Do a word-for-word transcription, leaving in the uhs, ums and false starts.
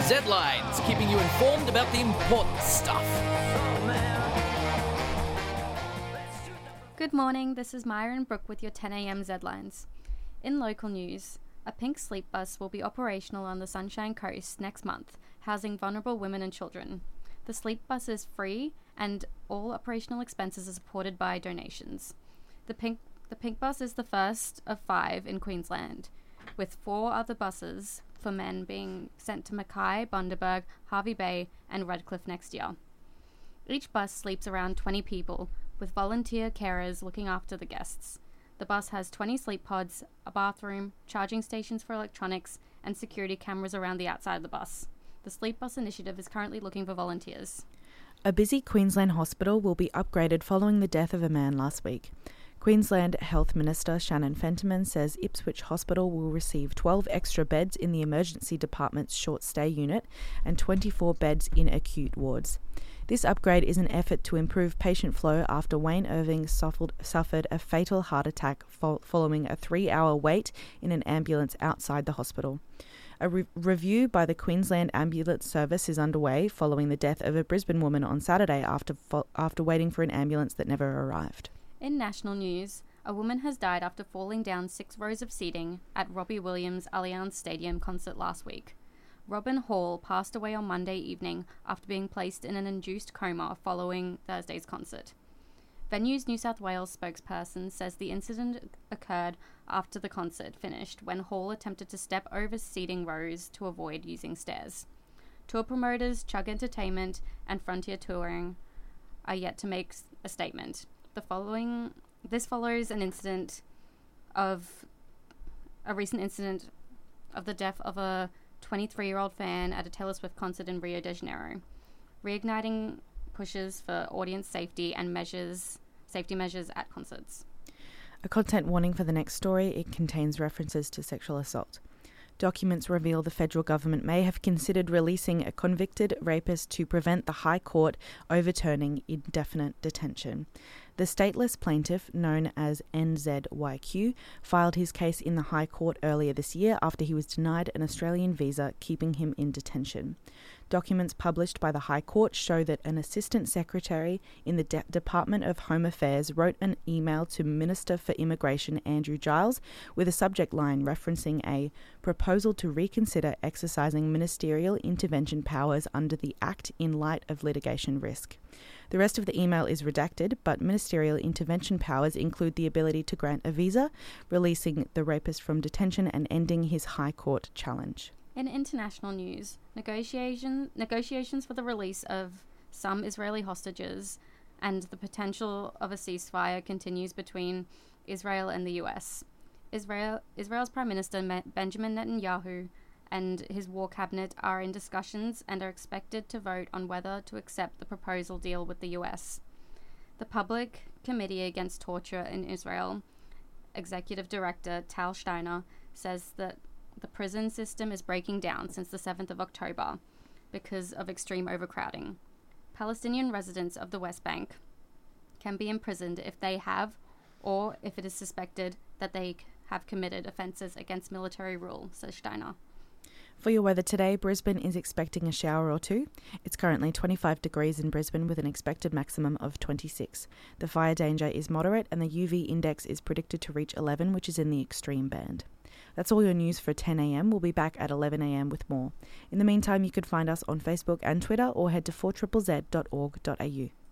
Z-Lines, keeping you informed about the important stuff. Good morning, this is Myron Brooke with your ten a.m. Z-Lines. In local news, a pink sleep bus will be operational on the Sunshine Coast next month, housing vulnerable women and children. The sleep bus is free and all operational expenses are supported by donations. The pink, the pink bus is the first of five in Queensland, with four other buses for men being sent to Mackay, Bundaberg, Hervey Bay and Redcliffe next year. Each bus sleeps around twenty people, with volunteer carers looking after the guests. The bus has twenty sleep pods, a bathroom, charging stations for electronics, and security cameras around the outside of the bus. The Sleep Bus Initiative is currently looking for volunteers. A busy Queensland hospital will be upgraded following the death of a man last week. Queensland Health Minister Shannon Fentiman says Ipswich Hospital will receive twelve extra beds in the emergency department's short stay unit and twenty-four beds in acute wards. This upgrade is an effort to improve patient flow after Wayne Irving suffered, suffered a fatal heart attack fo- following a three-hour wait in an ambulance outside the hospital. A re- review by the Queensland Ambulance Service is underway following the death of a Brisbane woman on Saturday after fo- after waiting for an ambulance that never arrived. In national news, a woman has died after falling down six rows of seating at Robbie Williams Allianz Stadium concert last week. Robin Hall passed away on Monday evening after being placed in an induced coma following Thursday's concert. Venues New South Wales spokesperson says the incident occurred after the concert finished when Hall attempted to step over seating rows to avoid using stairs. Tour promoters Chug Entertainment and Frontier Touring are yet to make a statement. The following this follows an incident of a recent incident of the death of a twenty-three-year-old fan at a Taylor Swift concert in Rio de Janeiro, reigniting pushes for audience safety and measures safety measures at concerts. A content warning for the next story. It contains references to sexual assault. Documents reveal the federal government may have considered releasing a convicted rapist to prevent the High Court overturning indefinite detention. The stateless plaintiff, known as N Z Y Q, filed his case in the High Court earlier this year after he was denied an Australian visa, keeping him in detention. Documents published by the High Court show that an Assistant Secretary in the De- Department of Home Affairs wrote an email to Minister for Immigration Andrew Giles with a subject line referencing a proposal to reconsider exercising ministerial intervention powers under the Act in light of litigation risk. The rest of the email is redacted, but ministerial intervention powers include the ability to grant a visa, releasing the rapist from detention and ending his High Court challenge. In international news, negotiation, negotiations for the release of some Israeli hostages and the potential of a ceasefire continues between Israel and the U S. Israel, Israel's Prime Minister Benjamin Netanyahu and his war cabinet are in discussions and are expected to vote on whether to accept the proposal deal with the U S. The Public Committee Against Torture in Israel, Executive Director Tal Steiner, says that the prison system is breaking down since the seventh of October because of extreme overcrowding. Palestinian residents of the West Bank can be imprisoned if they have, or if it is suspected that they have committed offences against military rule, says Steiner. For your weather today, Brisbane is expecting a shower or two. It's currently twenty-five degrees in Brisbane with an expected maximum of twenty-six. The fire danger is moderate and the U V index is predicted to reach eleven, which is in the extreme band. That's all your news for ten a.m. We'll be back at eleven a.m. with more. In the meantime, you could find us on Facebook and Twitter or head to four Z Z Z dot org dot a u.